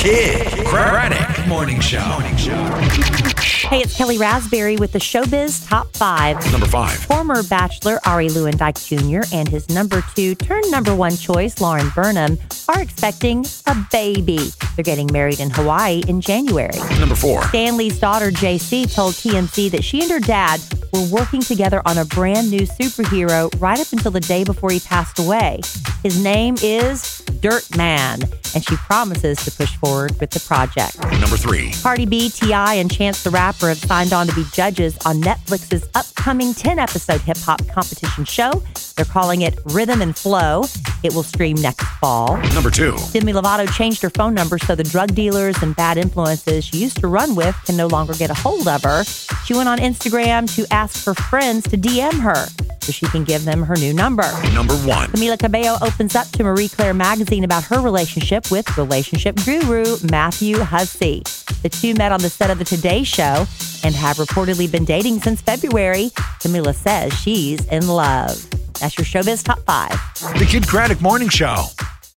Kid Craddock Morning Show. Hey, it's Kelly Raspberry with the Showbiz Top 5. Number 5. Former Bachelor Ari Lewandike Jr. and his number 2 turned number 1 choice, Lauren Burnham, are expecting a baby. They're getting married in Hawaii in January. Number 4. Stanley's daughter, JC, told TMZ that she and her dad were working together on a brand new superhero right up until the day before he passed away. His name is Dirt Man, and she promises to push forward with the project. Number 3. Cardi B, T.I., and Chance the Rapper have signed on to be judges on Netflix's upcoming 10-episode hip-hop competition show. They're calling it Rhythm and Flow. It will stream next fall. Number 2. Demi Lovato changed her phone number so the drug dealers and bad influences she used to run with can no longer get a hold of her. She went on Instagram to ask her friends to DM her so she can give them her new number. Number 1. Camila Cabello opens up to Marie Claire magazine about her relationship with relationship guru Matthew Hussey. The two met on the set of the Today Show and have reportedly been dating since February. Camila says she's in love. That's your Showbiz Top 5. The Kid Craddock Morning Show.